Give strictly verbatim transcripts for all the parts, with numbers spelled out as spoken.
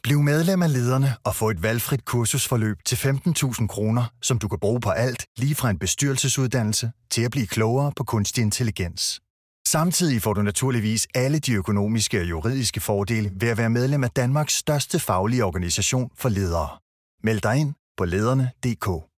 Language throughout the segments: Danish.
Bliv medlem af Lederne og få et valgfrit kursusforløb til femten tusind kroner, som du kan bruge på alt, lige fra en bestyrelsesuddannelse til at blive klogere på kunstig intelligens. Samtidig får du naturligvis alle de økonomiske og juridiske fordele ved at være medlem af Danmarks største faglige organisation for ledere. Meld dig ind på lederne punktum d k.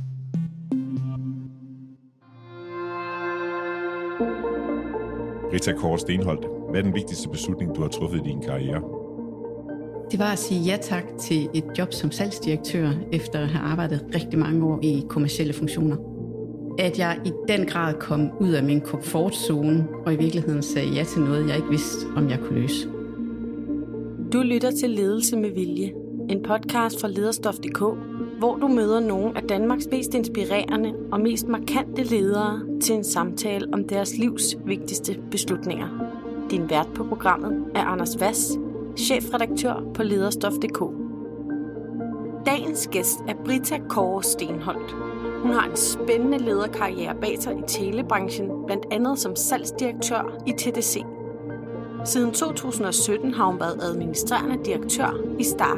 Britta Kåre Stenholt, hvad er den vigtigste beslutning, du har truffet i din karriere? Det var at sige ja tak til et job som salgsdirektør, efter at have arbejdet rigtig mange år i kommercielle funktioner. At jeg i den grad kom ud af min komfortzone, og i virkeligheden sagde ja til noget, jeg ikke vidste, om jeg kunne løse. Du lytter til Ledelse med Vilje, en podcast fra lederstof punktum d k, hvor du møder nogle af Danmarks mest inspirerende og mest markante ledere til en samtale om deres livs vigtigste beslutninger. Din vært på programmet er Anders Vass, chefredaktør på lederstof punktum d k. Dagens gæst er Britta Kåre Stenholt. Hun har en spændende lederkarriere bag sig i telebranchen, blandt andet som salgsdirektør i T D C. Siden to tusind og sytten har hun været administrerende direktør i Stark.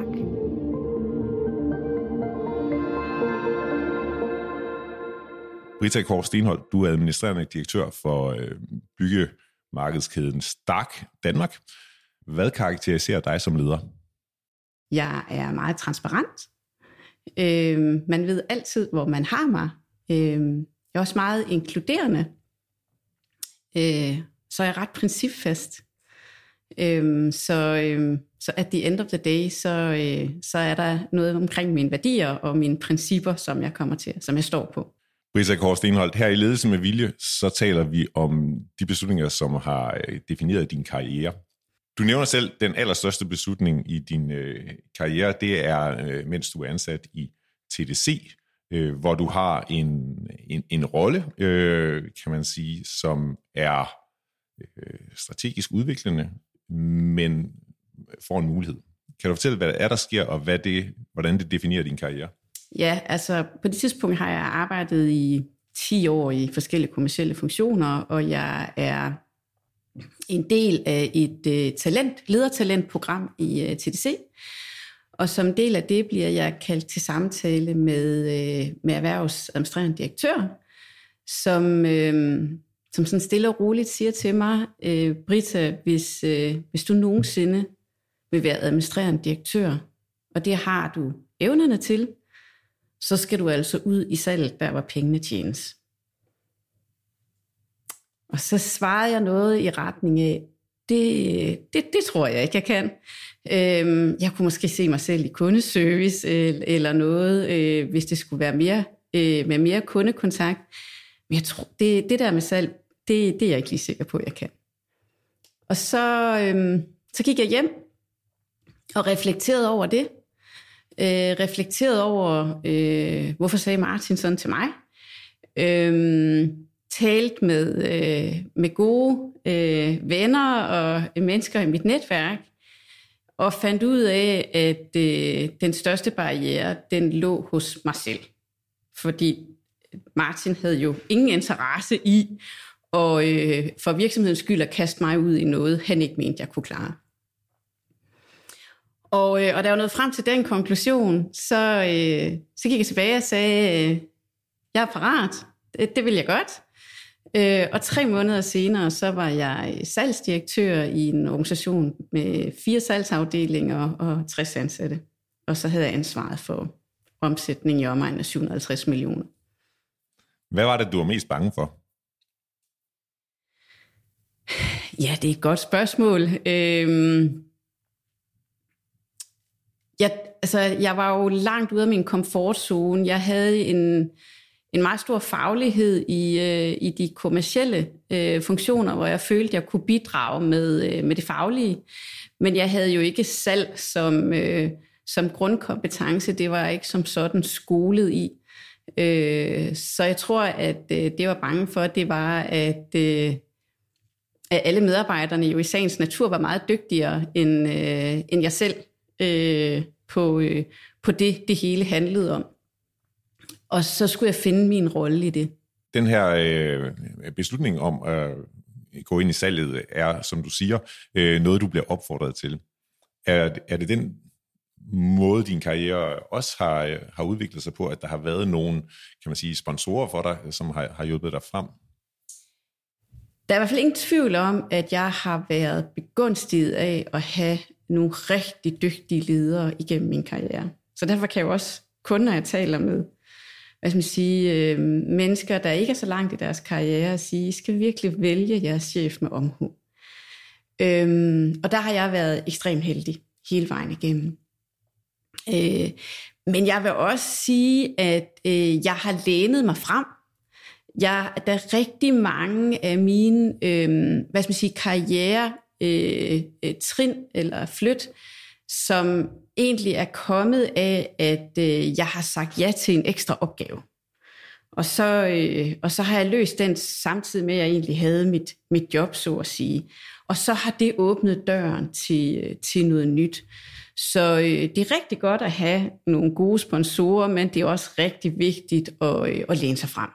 Britta Kåre Stenholt, du er administrerende direktør for øh, byggemarkedskæden Stark Danmark. Hvad karakteriserer dig som leder? Jeg er meget transparent. Øh, man ved altid, hvor man har mig. Øh, jeg er også meget inkluderende. Øh, så er jeg ret principfast. Øh, så, øh, så at the end of the day, så, øh, så er der noget omkring mine værdier og mine principper, som jeg kommer til, som jeg står på. Britta Kåre Stenholt, her i Ledelse med Vilje, så taler vi om de beslutninger, som har defineret din karriere. Du nævner selv, den allerstørste beslutning i din øh, karriere, det er, øh, mens du er ansat i T D C, øh, hvor du har en, en, en rolle, øh, kan man sige, som er øh, strategisk udviklende, men får en mulighed. Kan du fortælle, hvad der er, der sker, og hvad det, hvordan det definerer din karriere? Ja, altså på det tidspunkt har jeg arbejdet i ti år i forskellige kommercielle funktioner, og jeg er en del af et uh, talent, ledertalentprogram i uh, T D C. Og som del af det bliver jeg kaldt til samtale med, uh, med erhvervsadministrerende direktør, som, uh, som sådan stille og roligt siger til mig, uh, Britta, hvis, uh, hvis du nogensinde vil være administrerende direktør, og det har du evnerne til, så skal du altså ud i salget, der hvor pengene tjenes. Og så svarede jeg noget i retning af, det, det, det tror jeg ikke, jeg kan. Øhm, jeg kunne måske se mig selv i kundeservice eller, eller noget, øh, hvis det skulle være mere, øh, med mere kundekontakt. Men jeg tror, det, det der med salg, det, det er jeg ikke lige sikker på, jeg kan. Og så, øh, så gik jeg hjem og reflekterede over det. Øh, reflekterede over, øh, hvorfor sagde Martin sådan til mig. Øh, talt med, øh, med gode øh, venner og mennesker i mit netværk, og fandt ud af, at øh, den største barriere, den lå hos mig selv. Fordi Martin havde jo ingen interesse i, og øh, for virksomhedens skyld at kaste mig ud i noget, han ikke mente, jeg kunne klare. Og, øh, og da jeg var nået frem til den konklusion, så, øh, så gik jeg tilbage og sagde, øh, jeg er parat, det, det vil jeg godt. Øh, og tre måneder senere, så var jeg salgsdirektør i en organisation med fire salgsafdelinger og tres ansatte. Og så havde jeg ansvaret for omsætning i omegnen af syv hundrede og halvtreds millioner. Hvad var det, du var mest bange for? Ja, det er et godt spørgsmål. Øh, Jeg, altså, jeg var jo langt ude af min komfortzone. Jeg havde en, en meget stor faglighed i, øh, i de kommercielle øh, funktioner, hvor jeg følte, jeg kunne bidrage med, øh, med det faglige. Men jeg havde jo ikke salg som, øh, som grundkompetence. Det var jeg ikke som sådan skolet i. Øh, så jeg tror, at øh, det jeg var bange for, det var, at, øh, at alle medarbejderne jo i sagens natur var meget dygtigere end, øh, end jeg selv. Øh, på, øh, på det, det hele handlede om. Og så skulle jeg finde min rolle i det. Den her øh, beslutning om at gå ind i salget er, som du siger, øh, noget, du bliver opfordret til. Er, er det den måde, din karriere også har, har udviklet sig på, at der har været nogle, kan man sige, sponsorer for dig, som har, har hjulpet dig frem? Der er i hvert fald ingen tvivl om, at jeg har været begunstiget af at have nogle rigtig dygtige ledere igennem min karriere. Så derfor kan jeg jo også kun, når jeg taler med hvad skal man sige, øh, mennesker, der ikke er så langt i deres karriere, sige, I skal virkelig vælge jeres chef med omhu. Øhm, og der har jeg været ekstremt heldig hele vejen igennem. Øh, men jeg vil også sige, at øh, jeg har lænet mig frem. Jeg, der er rigtig mange af mine øh, hvad skal man sige, karriere øh, trin eller flyt, som egentlig er kommet af, at øh, jeg har sagt ja til en ekstra opgave. Og så, øh, og så har jeg løst den samtidig med, at jeg egentlig havde mit, mit job, så at sige. Og så har det åbnet døren til, til noget nyt. Så øh, det er rigtig godt at have nogle gode sponsorer, men det er også rigtig vigtigt at, øh, at læne sig frem.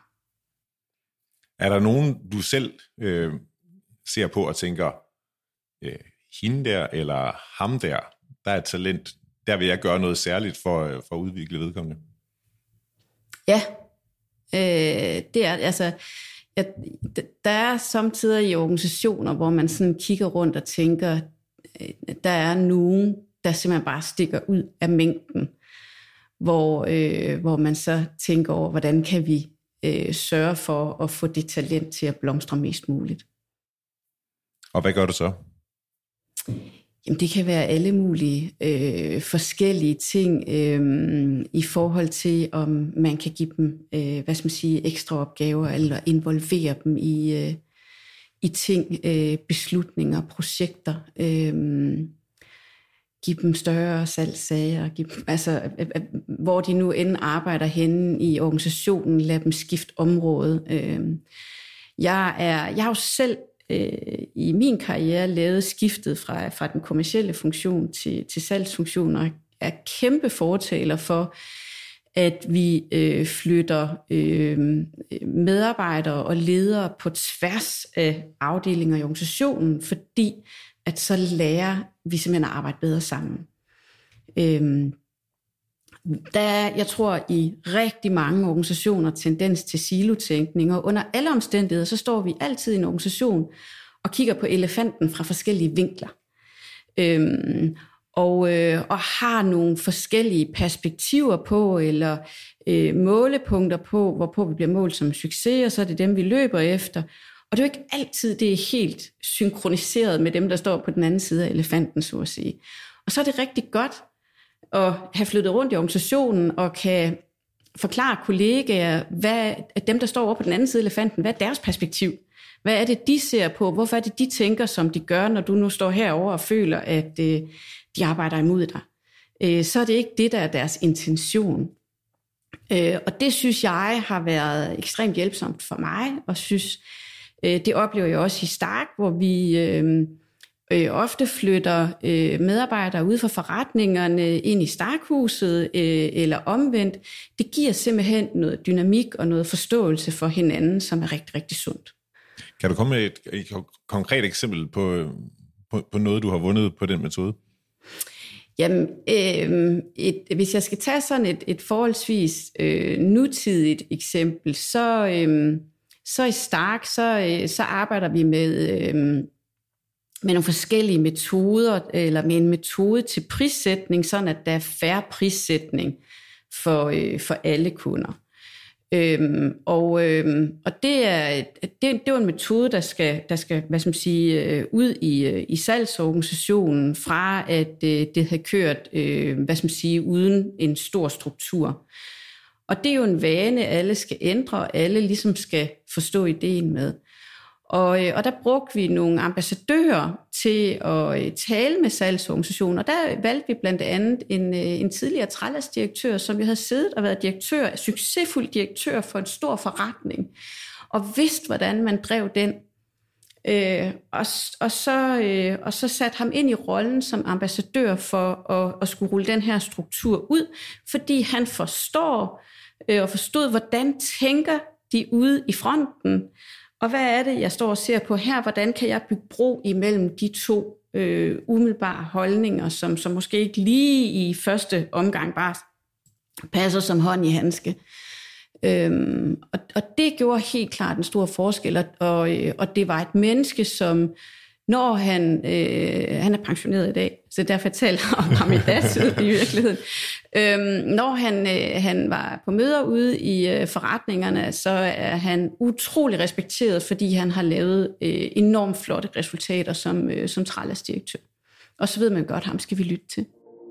Er der nogen, du selv øh, ser på og tænker, øh, hende der eller ham der, der er et talent, der vil jeg gøre noget særligt for, for at udvikle vedkommende? Ja, øh, det er altså, jeg, der er samtidig i organisationer, hvor man sådan kigger rundt og tænker, der er nogen, der simpelthen bare stikker ud af mængden, hvor, øh, hvor man så tænker over, hvordan kan vi øh, sørge for at få det talent til at blomstre mest muligt. Og hvad gør du så? Jamen, det kan være alle mulige øh, forskellige ting øh, i forhold til, om man kan give dem øh, hvad skal man sige, ekstra opgaver, eller involvere dem i, øh, i ting, øh, beslutninger, projekter. Øh, give dem større salgssager, give dem, altså, øh, øh, hvor de nu end arbejder henne i organisationen, lad dem skifte område. Øh, jeg, er, jeg har jo selv i min karriere lavet skiftet fra, fra den kommercielle funktion til, til salgsfunktion, og er kæmpe fortaler for, at vi øh, flytter øh, medarbejdere og ledere på tværs af afdelinger i organisationen, fordi at så lærer vi simpelthen at arbejde bedre sammen. Øh, Der er, jeg tror, i rigtig mange organisationer tendens til silotænkning, og under alle omstændigheder, så står vi altid i en organisation og kigger på elefanten fra forskellige vinkler. Øhm, og, øh, og har nogle forskellige perspektiver på, eller øh, målepunkter på, hvorpå vi bliver målt som succes, og så er det dem, vi løber efter. Og det er jo ikke altid, det er helt synkroniseret med dem, der står på den anden side af elefanten, så at sige. Og så er det rigtig godt at have flyttet rundt i organisationen og kan forklare kollegaer, hvad dem, der står over på den anden side af elefanten, hvad er deres perspektiv? Hvad er det, de ser på? Hvorfor er det, de tænker, som de gør, når du nu står herovre og føler, at øh, de arbejder imod dig? Øh, så er det ikke det, der er deres intention. Øh, og det synes jeg har været ekstremt hjælpsomt for mig, og synes, øh, det oplever jeg også i Stark, hvor vi øh, øh, ofte flytter øh, medarbejdere ud fra forretningerne ind i Starkhuset, øh, eller omvendt. Det giver simpelthen noget dynamik og noget forståelse for hinanden, som er rigtig, rigtig sundt. Kan du komme med et, et konkret eksempel på, på, på noget, du har vundet på den metode? Jamen, øh, et, hvis jeg skal tage sådan et, et forholdsvis øh, nutidigt eksempel, så, øh, så i Stark, så, øh, så arbejder vi med, øh, med nogle forskellige metoder, eller med en metode til prissætning, sådan at der er fair prissætning for, øh, for alle kunder. Øhm, og, øhm, og det er det, det er en metode, der skal, der skal hvad skal man sige, øh, ud i, øh, i salgsorganisationen, fra at øh, det har kørt øh, hvad skal man sige, uden en stor struktur. Og det er jo en vane, alle skal ændre, og alle ligesom skal forstå ideen med. Og, øh, og der brugte vi nogle ambassadører til at øh, tale med salgsorganisationen, og der valgte vi blandt andet en, øh, en tidligere Trelleborg-direktør, som vi havde siddet og været direktør, succesfuld direktør for en stor forretning, og vidste, hvordan man drev den. Øh, og, og, så, øh, og så satte ham ind i rollen som ambassadør for at, at skulle rulle den her struktur ud, fordi han forstår øh, og forstod, hvordan tænker de ude i fronten. Og hvad er det, jeg står og ser på her? Hvordan kan jeg bygge bro imellem de to øh, umiddelbare holdninger, som, som måske ikke lige i første omgang bare passer som hånd i handske. Øhm, og, og det gjorde helt klart en stor forskel, og, og, og det var et menneske, som når han, øh, han er pensioneret i dag, så derfor taler jeg om ham i datid i virkeligheden. Øhm, når han, øh, han var på møder ude i øh, forretningerne, så er han utrolig respekteret, fordi han har lavet øh, enormt flotte resultater som, øh, som Trelleborg-direktør. Og så ved man godt, ham skal vi lytte til.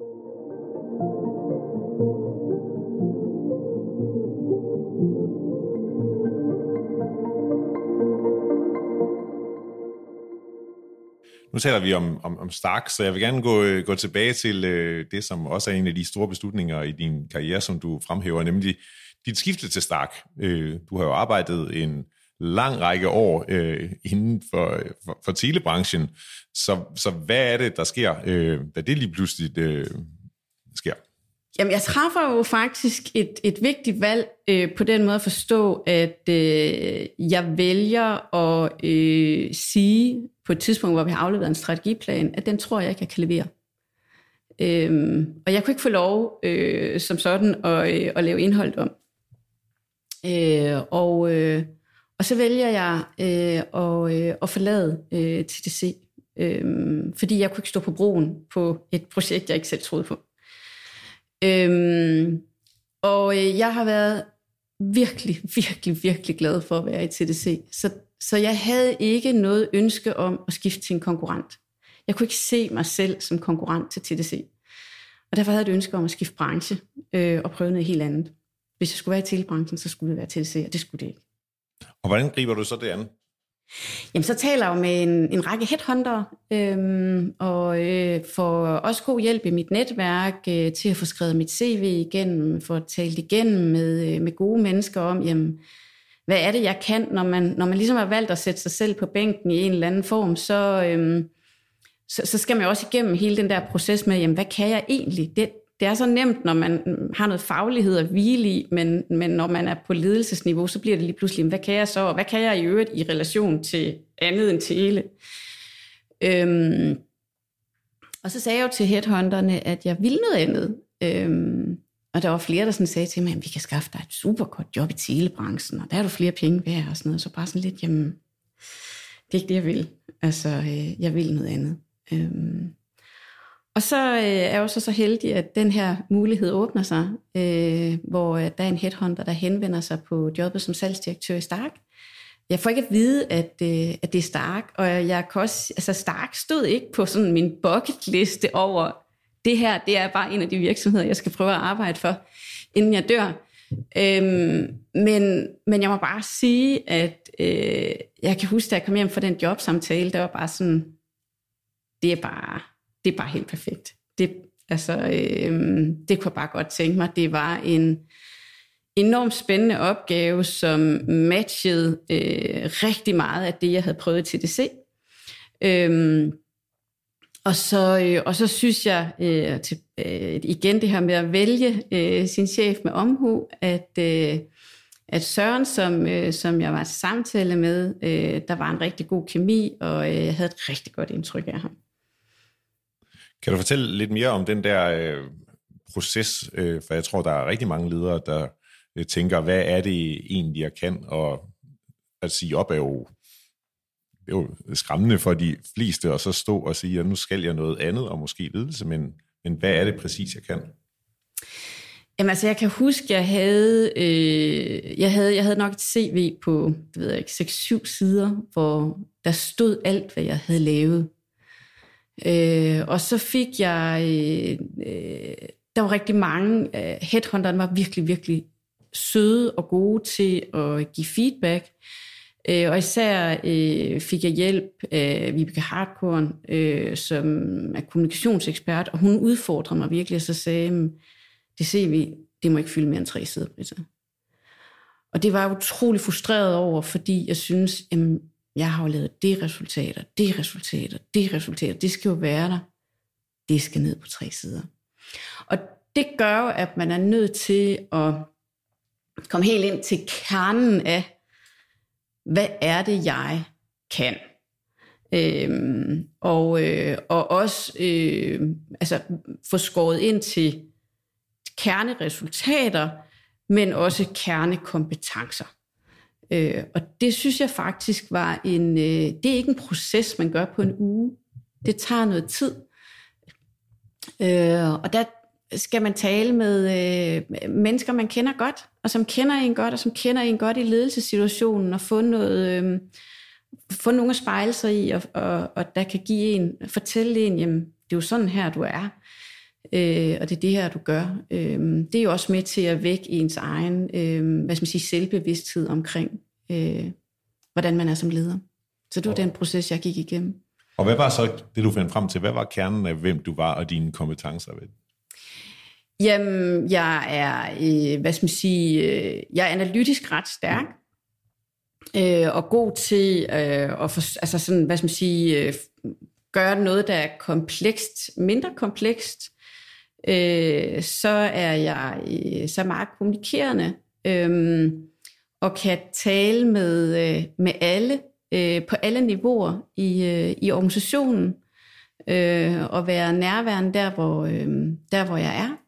Nu taler vi om, om, om Stark, så jeg vil gerne gå, gå tilbage til øh, det, som også er en af de store beslutninger i din karriere, som du fremhæver, nemlig dit skifte til Stark. Øh, du har jo arbejdet en lang række år øh, inden for, for, for telebranchen, så, så hvad er det, der sker, øh, da det lige pludselig øh, sker? Jamen, jeg træffer jo faktisk et, et vigtigt valg øh, på den måde at forstå, at øh, jeg vælger at øh, sige på et tidspunkt, hvor vi har afleveret en strategiplan, at den tror jeg ikke, jeg kan levere. Øhm, og jeg kunne ikke få lov øh, som sådan at, øh, at lave indhold om. Øh, og, øh, og så vælger jeg øh, at, øh, at forlade øh, T D C, øh, fordi jeg kunne ikke stå på broen på et projekt, jeg ikke selv troede på. Øhm, og øh, jeg har været virkelig, virkelig, virkelig glad for at være i T D C. Så, så jeg havde ikke noget ønske om at skifte til en konkurrent. Jeg kunne ikke se mig selv som konkurrent til T D C. Og derfor havde jeg et ønske om at skifte branche øh, og prøve noget helt andet. Hvis jeg skulle være i telebranchen, så skulle det være T D C, og det skulle det ikke. Og hvordan griber du så det an? Jamen, så taler jeg jo med en, en række headhunter, øhm, og øh, får også god hjælp i mit netværk øh, til at få skrevet mit C V igennem, for at tale igennem med, øh, med gode mennesker om, jamen, hvad er det, jeg kan, når man, når man ligesom har valgt at sætte sig selv på bænken i en eller anden form, så, øhm, så, så skal man jo også igennem hele den der proces med, jamen, hvad kan jeg egentlig? Det, det er så nemt, når man har noget faglighed at hvile i, men, men når man er på ledelsesniveau, så bliver det lige pludselig, hvad kan jeg så, og hvad kan jeg i øvrigt i relation til andet end tele? Øhm, og så sagde jeg jo til headhunterne, at jeg ville noget andet. Øhm, og der var flere, der sådan sagde til mig, at vi kan skaffe dig et super godt job i telebranchen, og der er du flere penge værd og sådan noget. Så bare sådan lidt, jamen, det er ikke det, jeg vil. Altså, øh, jeg vil noget andet. Øhm, Og så øh, er jeg jo så, så heldig, at den her mulighed åbner sig, øh, hvor øh, der er en headhunter, der henvender sig på jobbet som salgsdirektør i Stark. Jeg får ikke at vide, at, øh, at det er Stark, og jeg kan også, altså Stark stod ikke på sådan min bucketliste over, det her, det er bare en af de virksomheder, jeg skal prøve at arbejde for, inden jeg dør. Øhm, men, men jeg må bare sige, at øh, jeg kan huske, da jeg kom hjem fra den jobsamtale, der var bare sådan, det er bare... Det er bare helt perfekt. Det, altså, øh, det kunne jeg bare godt tænke mig. Det var en enormt spændende opgave, som matchede øh, rigtig meget af det, jeg havde prøvet i T D C. Øh, og, så, øh, og så synes jeg øh, til, øh, igen det her med at vælge øh, sin chef med omhu, at, øh, at Søren, som, øh, som jeg var til samtale med, øh, der var en rigtig god kemi, og øh, jeg havde et rigtig godt indtryk af ham. Kan du fortælle lidt mere om den der øh, proces? Øh, for jeg tror, der er rigtig mange ledere, der øh, tænker, hvad er det egentlig, jeg kan? Og at sige op er jo, er jo skræmmende for de fleste, og så stå og sige, at nu skal jeg noget andet, og måske ledelse, men, men hvad er det præcis, jeg kan? Jamen altså, jeg kan huske, jeg havde, øh, jeg havde, jeg havde nok et C V på, det ved jeg ikke, seks syv sider, hvor der stod alt, hvad jeg havde lavet. Øh, og så fik jeg, øh, der var rigtig mange, øh, headhunterne var virkelig, virkelig søde og gode til at give feedback. Øh, og især øh, fik jeg hjælp af Vibeke Hartkorn, øh, som er kommunikationsekspert, og hun udfordrede mig virkelig, og så sagde, det C V, det må ikke fylde mere end tre sider, Britta. Og det var jeg utrolig frustreret over, fordi jeg synes, jamen, jeg har jo lavet det resultater, det resultater, det resultater, det skal jo være der. Det skal ned på tre sider. Og det gør jo, at man er nødt til at komme helt ind til kernen af, hvad er det, jeg kan? Øhm, og, øh, og også øh, altså, få skåret ind til kerneresultater, men også kernekompetencer. Øh, og det synes jeg faktisk var en, øh, det er ikke en proces, man gør på en uge. Det tager noget tid. Øh, og der skal man tale med øh, mennesker, man kender godt, og som kender en godt, og som kender en godt i ledelsessituationen, og få noget, øh, få nogle at spejle sig i, og, og, og der kan give en, fortælle en, jamen, det er jo sådan her, du er, øh, og det er det her, du gør. Øh, det er jo også med til at vække ens egen, øh, hvad skal man sige, selvbevidsthed omkring, øh, hvordan man er som leder. Så det var den proces, jeg gik igennem. Og hvad var så det, du fandt frem til? Hvad var kernen af, hvem du var og dine kompetencer ved? Jamen, jeg er, øh, hvad skal man sige, øh, jeg er analytisk ret stærk, øh, og god til øh, at for, altså sådan, hvad skal man sige, øh, gøre noget, der er komplekst, mindre komplekst. Øh, så er jeg øh, så meget kommunikerende, øh, og kan tale med, øh, med alle, øh, på alle niveauer i, øh, i organisationen, øh, og være nærværende der, hvor, øh, der, hvor jeg er.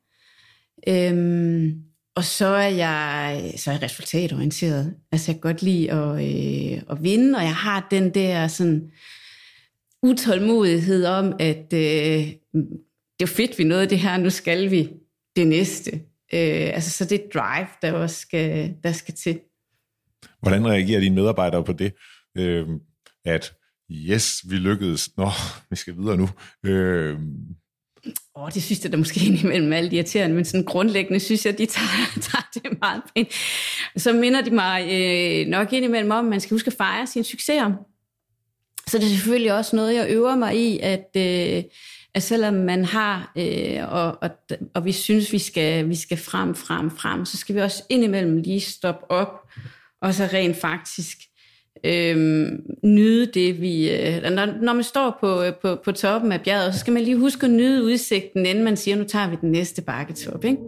Øhm, og så er jeg så er jeg resultatorienteret. Altså jeg kan godt lide at, øh, at vinde, og jeg har den der sådan utålmodighed om, at øh, det er fedt, vi nåede det her, nu skal vi det næste. Øh, altså så det er drive, der også skal, der skal til. Hvordan reagerer dine medarbejdere på det? Øh, at yes, vi lykkedes. Nå, vi skal videre nu. Øh, Åh, oh, det synes jeg da måske indimellem alt irriterende, men sådan grundlæggende synes jeg, de tager, tager det meget pænt. Så minder de mig øh, nok indimellem om, at man skal huske at fejre sine succeser. Så det er selvfølgelig også noget, jeg øver mig i, at, øh, at selvom man har, øh, og, og, og vi synes, vi skal, vi skal frem, frem, frem, så skal vi også indimellem lige stoppe op, og så rent faktisk Øhm, nyde det, vi... Øh, når, når man står på, på, på toppen af bjerget, så skal man lige huske at nyde udsigten, inden man siger, nu tager vi den næste bakketop, ikke?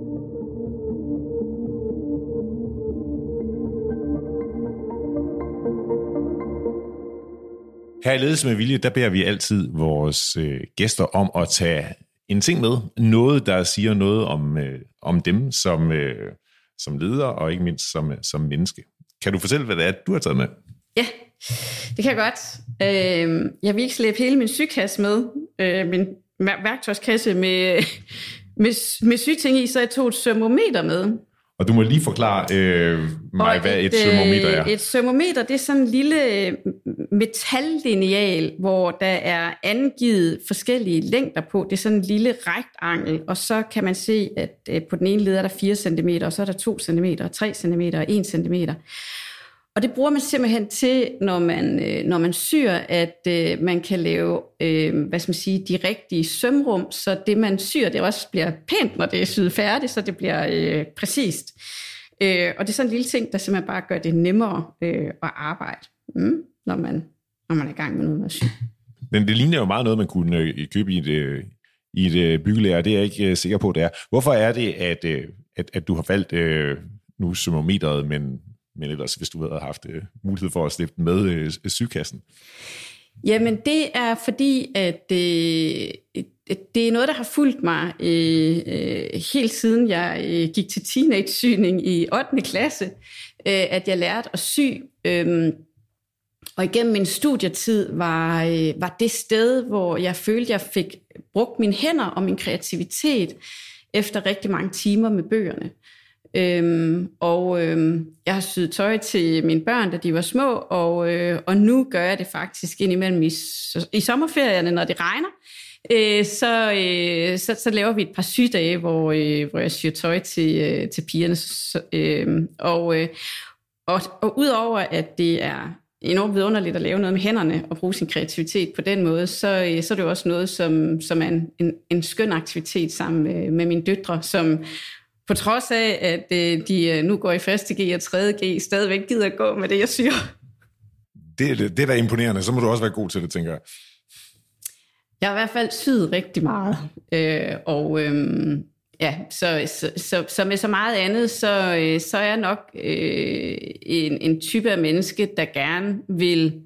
Her i Ledelse med Vilje, der beder vi altid vores øh, gæster om at tage en ting med. Noget, der siger noget om, øh, om dem som, øh, som leder, og ikke mindst som, som menneske. Kan du fortælle, hvad det er, du har taget med? Ja, det kan jeg godt. Øh, jeg vil ikke slæbe hele min sygekasse med, øh, min værktøjskasse med, med, med sygeting i, så jeg tog et termometer med. Og du må lige forklare øh, mig, og hvad et, et termometer er. Et termometer, det er sådan en lille metallineal, hvor der er angivet forskellige længder på. Det er sådan en lille rektangel, og så kan man se, at på den ene led er der fire centimeter, og så er der to centimeter, tre centimeter og en centimeter. Og det bruger man simpelthen til, når man, når man syr, at øh, man kan lave øh, hvad skal man sige, de rigtige sømrum, så det man syr, det også bliver pænt, når det er syet færdigt, så det bliver øh, præcist. Øh, og det er sådan en lille ting, der simpelthen bare gør det nemmere øh, at arbejde, mm, når, man, når man er i gang med noget med at sy. Men det ligner jo meget noget, man kunne købe i et, i et byggelærer, det er jeg ikke sikker på, det er. Hvorfor er det, at, at, at du har valgt øh, nu termometeret, men men ellers, hvis du havde haft øh, mulighed for at slippe med øh, sygekassen? Jamen, det er fordi, at øh, det er noget, der har fulgt mig øh, øh, helt siden jeg øh, gik til teenage-syning i ottende klasse, øh, at jeg lærte at sy. Øh, og igennem min studietid var, øh, var det sted, hvor jeg følte, jeg fik brugt mine hænder og min kreativitet efter rigtig mange timer med bøgerne. Øhm, og øhm, jeg har syet tøj til mine børn, da de var små, og, øh, og nu gør jeg det faktisk indimellem i, i sommerferierne, når det regner. Øh, så, øh, så, så laver vi et par sydage, hvor, øh, hvor jeg syr tøj til, øh, til pigerne. Så, øh, og, øh, og, og udover at det er enormt vidunderligt at lave noget med hænderne og bruge sin kreativitet på den måde, så, øh, så er det også noget, som, som er en, en, en skøn aktivitet sammen med, med mine døtre, som på trods af, at øh, de nu går i første G og tredje G, stadigvæk gider at gå med det, jeg syr. Det, det, det der er imponerende, så må du også være god til det, tænker jeg. Jeg har i hvert fald syet rigtig meget. Øh, og øh, ja, så, så, så, så med så meget andet, så, så er jeg nok øh, en, en type af menneske, der gerne vil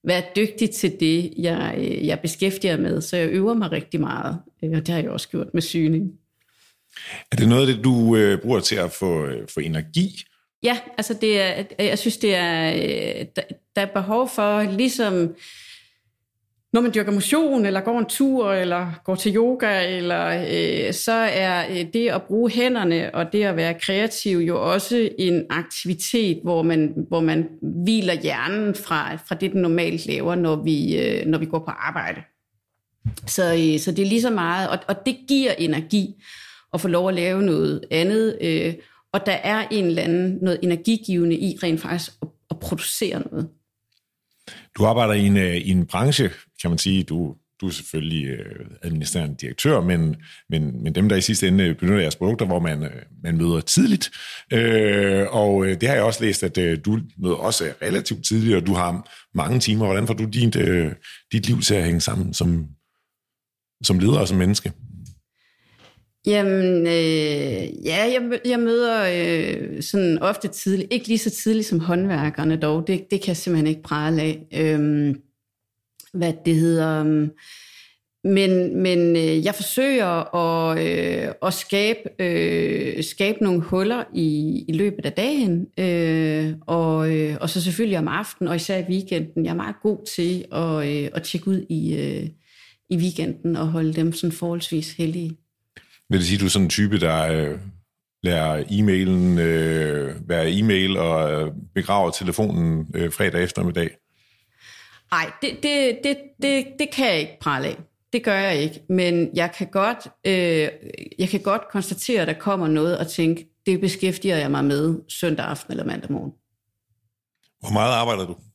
være dygtig til det, jeg, jeg beskæftiger med. Så jeg øver mig rigtig meget, og det har jeg også gjort med syning. Er det noget af det, du øh, bruger til at få, øh, få energi? Ja, altså det er, jeg synes, det er, der, der er behov for, ligesom når man dyrker motion, eller går en tur, eller går til yoga, eller, øh, så er det at bruge hænderne og det at være kreativ jo også en aktivitet, hvor man, hvor man hviler hjernen fra, fra det, den normalt laver, når vi, øh, når vi går på arbejde. Så, øh, så det er lige så meget, og, og det giver energi at få lov at lave noget andet, øh, og der er en eller anden noget energigivende i rent faktisk at, at producere noget. Du arbejder i en, i en branche, kan man sige. Du, du er selvfølgelig administrerende direktør, men, men, men dem, der i sidste ende benytter jeres produkter, hvor man, man møder tidligt. Øh, og det har jeg også læst, at du møder også relativt tidligt, og du har mange timer. Hvordan får du dit, dit liv til at hænge sammen som, som leder og som menneske? Jamen, øh, ja, jeg, jeg møder øh, sådan ofte tidligt, ikke lige så tidligt som håndværkerne dog, det, det kan jeg simpelthen ikke prale af, øh, hvad det hedder. Men, men øh, jeg forsøger at, øh, at skabe, øh, skabe nogle huller i, i løbet af dagen, øh, og, øh, og så selvfølgelig om aftenen, og især i weekenden. Jeg er meget god til at, øh, at tjekke ud i, øh, i weekenden og holde dem sådan forholdsvis heldige. Vil det sige, at du er sådan en type, der øh, lærer e-mailen øh, være e-mail og øh, begraver telefonen øh, fredag eftermiddag? Nej, det, det, det, det, det kan jeg ikke prale af. Det gør jeg ikke. Men jeg kan godt, øh, jeg kan godt konstatere, at der kommer noget og tænke, det beskæftiger jeg mig med søndag aften eller mandag morgen. Hvor meget arbejder du?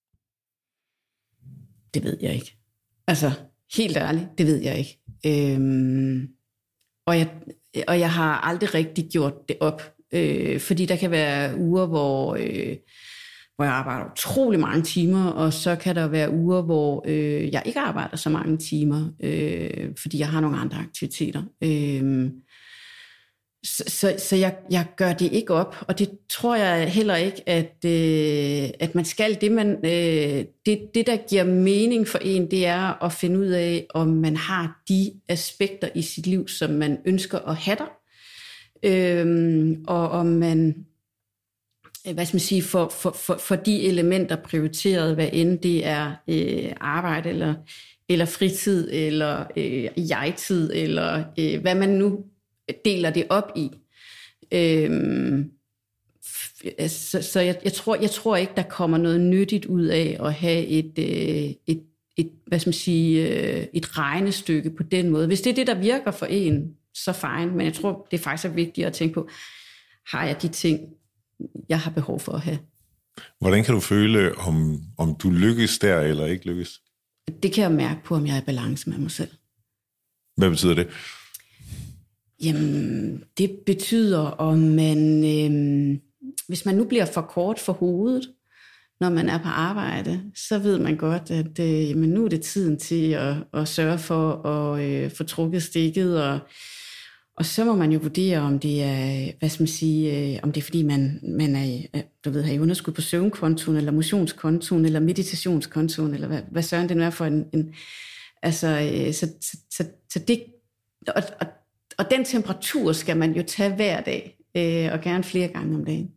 Det ved jeg ikke. Altså, helt ærligt, det ved jeg ikke. Øhm, og, jeg, og jeg har aldrig rigtig gjort det op. Øh, fordi der kan være uger, hvor, øh, hvor jeg arbejder utrolig mange timer, og så kan der være uger, hvor øh, jeg ikke arbejder så mange timer, øh, fordi jeg har nogle andre aktiviteter. Øh, Så, så, så jeg, jeg gør det ikke op, og det tror jeg heller ikke, at, øh, at man skal. Det, man, øh, det, det, der giver mening for en, det er at finde ud af, om man har de aspekter i sit liv, som man ønsker at have der. Øh, og om man, hvad skal man sige, for, for, for, for de elementer prioriteret, hvad end det er øh, arbejde, eller, eller fritid, eller øh, jeg-tid, eller øh, hvad man nu deler det op i. Øhm, så så jeg, jeg, tror, jeg tror ikke, der kommer noget nyttigt ud af at have et, et, et, et, hvad skal man sige, et regnestykke på den måde. Hvis det er det, der virker for en, så fine. Men jeg tror, det er faktisk er vigtigt at tænke på, har jeg de ting, jeg har behov for at have? Hvordan kan du føle, om, om du lykkes der, eller ikke lykkes? Det kan jeg mærke på, om jeg er i balance med mig selv. Hvad betyder det? Jamen, det betyder, om man, øh, hvis man nu bliver for kort for hovedet, når man er på arbejde, så ved man godt, at øh, jamen, nu er det tiden til at, at sørge for at øh, få trukket stikket, og, og så må man jo vurdere, om det er, hvad skal man sige, øh, om det er fordi, man, man er, du ved, har i underskud på søvnkontoen, eller motionskontoen, eller meditationskontoen, eller hvad, hvad søren det nu er for en, en altså, øh, så, så, så, så det, og, og Og den temperatur skal man jo tage hver dag, øh, og gerne flere gange om dagen.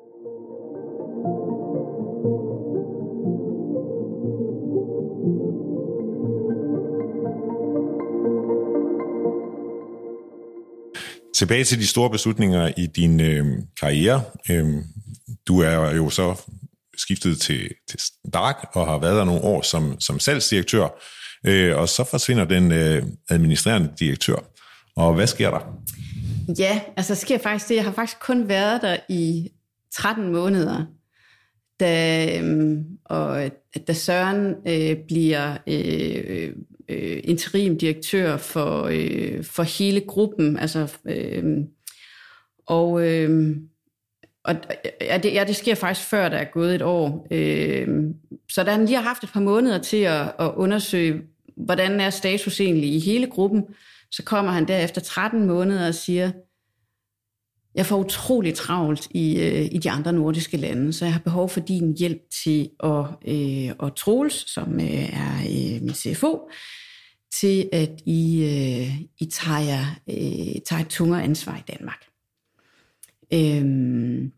Tilbage til de store beslutninger i din øh, karriere. Øh, du er jo så skiftet til, til Stark og har været der nogle år som, som salgsdirektør, øh, og så forsvinder den øh, administrerende direktør. Og hvad sker der? Ja, altså der sker faktisk det. Jeg har faktisk kun været der i tretten måneder, da, øhm, og da Søren øh, bliver øh, øh, interimdirektør for, øh, for hele gruppen. Altså, øh, og, øh, og ja, det, ja, det sker faktisk før, der er gået et år. Øh, så da han lige har haft et par måneder til at, at undersøge, hvordan er status egentlig i hele gruppen, så kommer han der efter tretten måneder og siger, Jeg får utroligt travlt i, øh, i de andre nordiske lande, så jeg har behov for din hjælp til at, øh, at Troels, som øh, er øh, min C F O, til at I, øh, I tager, øh, tager et tungere ansvar i Danmark. Øhm,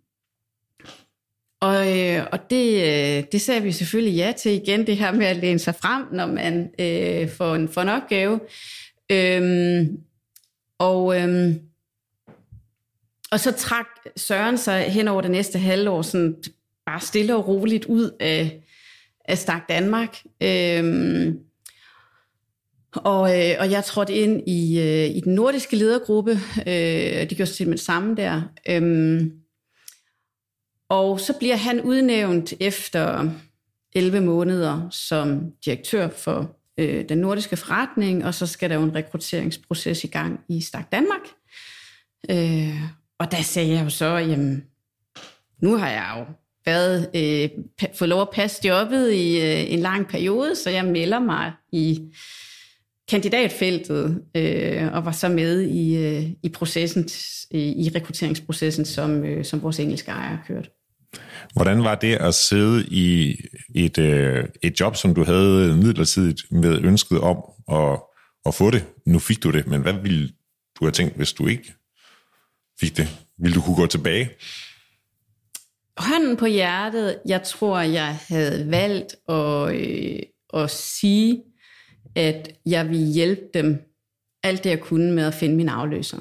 og øh, og det, øh, det sagde vi selvfølgelig ja til igen, det her med at læne sig frem, når man øh, får, en, får en opgave. Øhm, og... Øh, Og så trak Søren sig hen over det næste halvår sådan bare stille og roligt ud af, af Start Danmark. Øhm, og, øh, og jeg trådte ind i, øh, i den nordiske ledergruppe. Øh, de gjorde sig med det samme der. Øhm, og så bliver han udnævnt efter elleve måneder som direktør for øh, den nordiske forretning, og så skal der jo en rekrutteringsproces i gang i Start Danmark. Øh, Og der sagde jeg jo så, jamen, nu har jeg jo været, øh, fået lov at passe jobbet i øh, en lang periode, så jeg melder mig i kandidatfeltet øh, og var så med i, øh, i processen, i rekrutteringsprocessen, som, øh, som vores engelske ejer kørte. Hvordan var det at sidde i et, øh, et job, som du havde midlertidigt med ønsket om at, at få det? Nu fik du det, men hvad ville du have tænkt, hvis du ikke fik det? Vil du kunne gå tilbage? Hånden på hjertet, jeg tror, jeg havde valgt at, øh, at sige, at jeg ville hjælpe dem alt det, jeg kunne med at finde min afløser.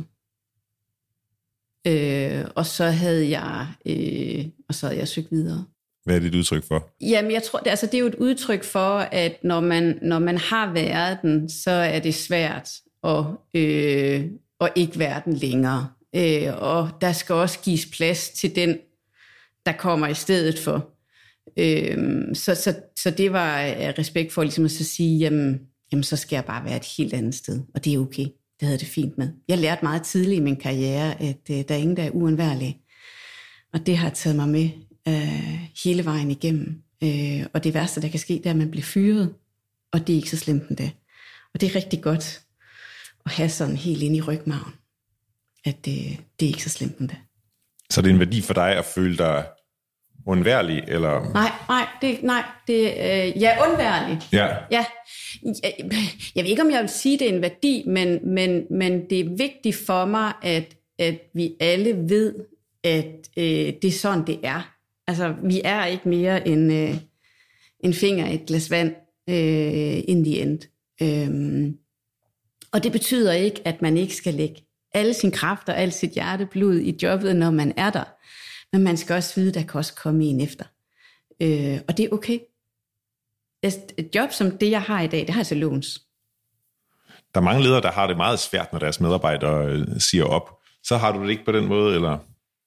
Øh, og så havde jeg øh, og så havde jeg søgt videre. Hvad er det et udtryk for? Jamen, jeg tror, det, altså, det er jo et udtryk for, at når man, når man har været den, så er det svært at, øh, at ikke være den længere. Øh, og der skal også gives plads til den, der kommer i stedet for. Øh, så, så, så det var respekt for ligesom at så sige, jamen, jamen så skal jeg bare være et helt andet sted, og det er okay. Det havde det fint med. Jeg lærte meget tidligt i min karriere, at øh, der er ingen, der er uundværlige. Og det har taget mig med øh, hele vejen igennem. Øh, og det værste, der kan ske, det er, at man bliver fyret, og det er ikke så slemt endda. Og det er rigtig godt at have sådan helt ind i rygmarven, at det, det er ikke så slemt endda. Så det er en værdi for dig at føle dig undværlig, eller? Nej, nej, det, nej, det, øh, jeg er undværlig. Ja. Ja. Jeg, jeg ved ikke, om jeg vil sige, det er en værdi, men, men, men det er vigtigt for mig, at, at vi alle ved, at øh, det er sådan, det er. Altså, vi er ikke mere end øh, en finger i et glas vand øh, in the end. Øhm, og det betyder ikke, at man ikke skal lægge alle sine kræfter, alt sit hjerteblod i jobbet, når man er der. Men man skal også vide, at der kan også komme en efter. Øh, og det er okay. Et job som det, jeg har i dag, det har jeg til låns. Der er mange ledere, der har det meget svært, når deres medarbejdere siger op. Så har du det ikke på den måde, eller?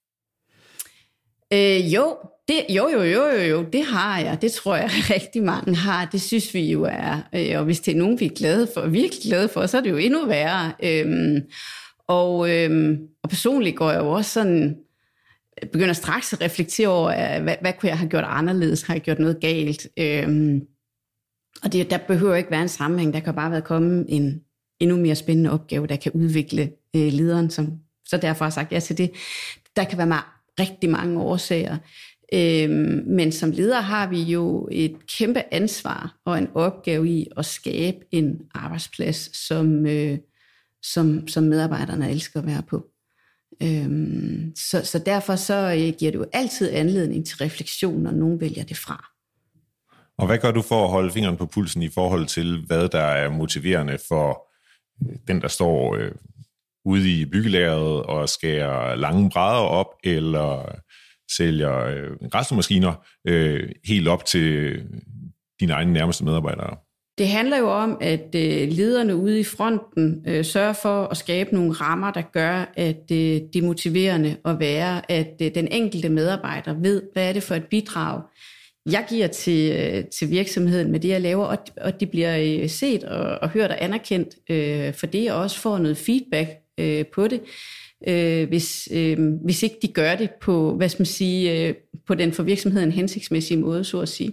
Øh, jo, det, jo, jo, jo, jo, jo, det har jeg. Det tror jeg rigtig mange har. Det synes vi jo er. Øh, og hvis det er nogen, vi er glade for, virkelig glade for, så er det jo endnu værre. Øh, og, øh, og personligt går jeg jo også sådan, begynder straks at reflektere over, hvad, hvad kunne jeg have gjort anderledes? Har jeg gjort noget galt? Øh, og det, der behøver ikke være en sammenhæng. Der kan bare være kommet en endnu mere spændende opgave, der kan udvikle øh, lederen, som så derfor har sagt ja til det. Der kan være meget, rigtig mange årsager. Øhm, men som leder har vi jo et kæmpe ansvar og en opgave i at skabe en arbejdsplads, som, øh, som, som medarbejderne elsker at være på. Øhm, så, så derfor så øh, giver det jo altid anledning til refleksion, når nogen vælger det fra. Og hvad gør du for at holde fingeren på pulsen i forhold til, hvad der er motiverende for den, der står øh, ude i byggelæret og skærer lange brædder op, eller sælger øh, græsslåmaskiner øh, helt op til dine egne nærmeste medarbejdere? Det handler jo om, at øh, lederne ude i fronten øh, sørger for at skabe nogle rammer, der gør, at øh, det er motiverende at være, at øh, den enkelte medarbejder ved, hvad er det for et bidrag, jeg giver til, øh, til virksomheden med det, jeg laver, og, og de bliver øh, set og, og hørt og anerkendt øh, for det, og også får noget feedback øh, på det, øh, hvis, øh, hvis ikke de gør det på, hvad skal man sige, øh, på den for virksomheden hensigtsmæssige måde, så at sige.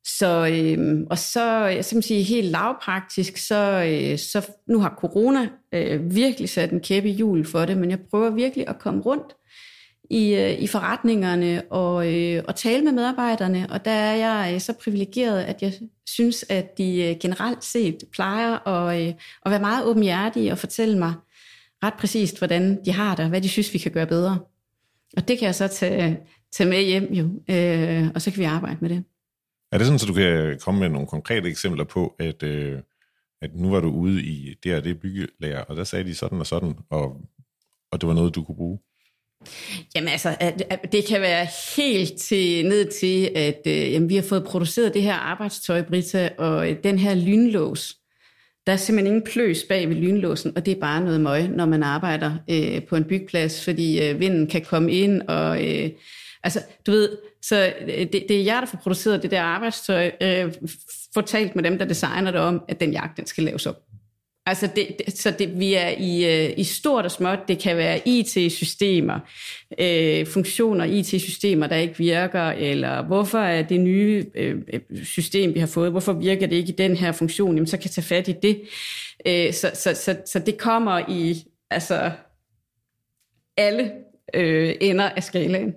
Så, øh, og så, så man sige, helt lavpraktisk, så, øh, så nu har corona øh, virkelig sat en kæppe i hjul for det, men jeg prøver virkelig at komme rundt i, øh, i forretningerne og, øh, og tale med medarbejderne, og der er jeg øh, så privilegeret, at jeg synes, at de øh, generelt set plejer at, øh, at være meget åbenhjertige og fortælle mig ret præcist, hvordan de har det, og hvad de synes, vi kan gøre bedre. Og det kan jeg så tage, tage med hjem jo, øh, og så kan vi arbejde med det. Er det sådan, så du kan komme med nogle konkrete eksempler på, at, øh, at nu var du ude i det og det byggelager, og der sagde de sådan og sådan, og, og det var noget, du kunne bruge? Jamen altså, at, at det kan være helt til, ned til, at øh, jamen, vi har fået produceret det her arbejdstøj, Britta, og øh, den her lynlås. Der er simpelthen ingen pløs bag ved lynlåsen, og det er bare noget møg, når man arbejder øh, på en byggeplads, fordi øh, vinden kan komme ind, og øh, altså, du ved, så det, det er jer, der får produceret det der arbejdstøj, øh, fortalt med dem, der designer det om, at den jakke, den skal laves op. Altså, det, det, så det, vi er i, i stort og småt. Det kan være I T-systemer, øh, funktioner, I T-systemer, der ikke virker, eller hvorfor er det nye øh, system, vi har fået, hvorfor virker det ikke i den her funktion, jamen, så kan jeg tage fat i det. Øh, så, så, så, så det kommer i altså, alle øh, ender af skalaen.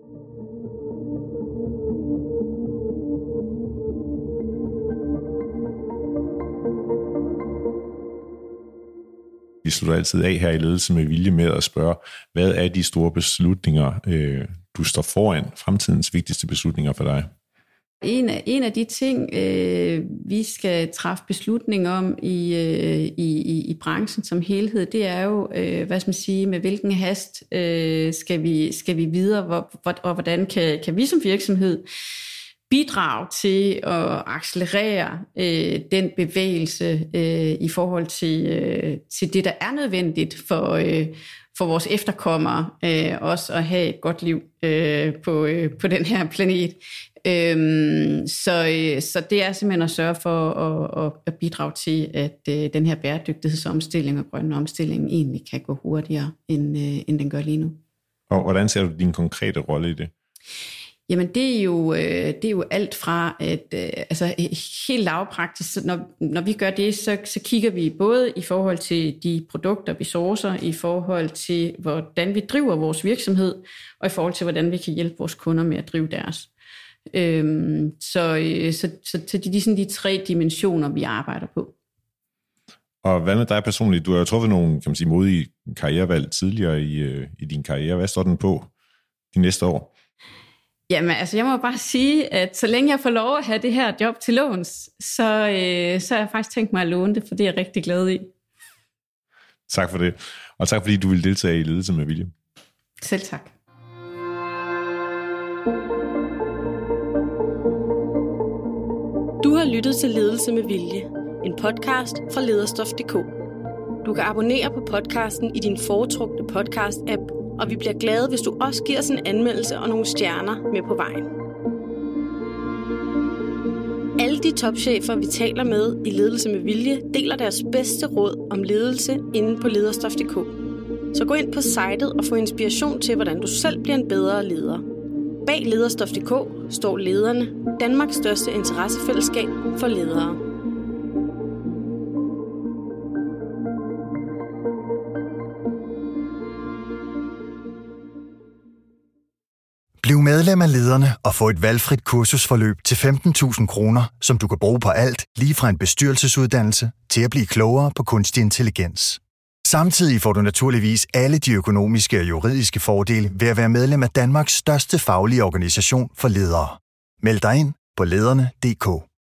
Vi slutter altid af her i Ledelse med Vilje med at spørge, hvad er de store beslutninger, øh, du står foran, fremtidens vigtigste beslutninger for dig? En af, en af de ting, øh, vi skal træffe beslutning om i, øh, i, i, i branchen som helhed, det er jo, øh, hvad skal man sige, med hvilken hast øh, skal, vi, skal vi videre, hvor, hvor, og hvordan kan, kan vi som virksomhed bidrage til at accelerere øh, den bevægelse øh, i forhold til, øh, til det, der er nødvendigt for, øh, for vores efterkommere, øh, også at have et godt liv øh, på, øh, på den her planet. Øhm, så, øh, så det er simpelthen at sørge for at, at bidrage til, at øh, den her bæredygtighedsomstilling og grønne omstilling egentlig kan gå hurtigere, end, øh, end den gør lige nu. Og hvordan ser du din konkrete rolle i det? Jamen det er jo, det er jo alt fra, at altså helt lavpraktisk, når, når vi gør det, så, så kigger vi både i forhold til de produkter, vi sourcer, i forhold til, hvordan vi driver vores virksomhed, og i forhold til, hvordan vi kan hjælpe vores kunder med at drive deres. Øhm, så, så, så, så det er sådan de tre dimensioner, vi arbejder på. Og hvad med dig personligt? Du har jo truffet nogle, kan man sige, modige karrierevalg tidligere i, i din karriere. Hvad står den på de næste år? Jamen, altså jeg må bare sige, at så længe jeg får lov at have det her job til låns, så, øh, så har jeg faktisk tænkt mig at låne det, for det er jeg rigtig glad i. Tak for det. Og tak fordi du ville deltage i Ledelse med Vilje. Selv tak. Du har lyttet til Ledelse med Vilje, en podcast fra lederstof punktum d k. Du kan abonnere på podcasten i din foretrukne podcast-app, og vi bliver glade, hvis du også giver os en anmeldelse og nogle stjerner med på vejen. Alle de topchefer, vi taler med i Ledelse med Vilje, deler deres bedste råd om ledelse inde på lederstof punktum d k. Så gå ind på sitet og få inspiration til, hvordan du selv bliver en bedre leder. Bag lederstof punktum d k står Lederne, Danmarks største interessefællesskab for ledere. Bliv medlem af Lederne og få et valgfrit kursusforløb til femten tusind kroner, som du kan bruge på alt, lige fra en bestyrelsesuddannelse til at blive klogere på kunstig intelligens. Samtidig får du naturligvis alle de økonomiske og juridiske fordele ved at være medlem af Danmarks største faglige organisation for ledere. Meld dig ind på lederne punktum d k.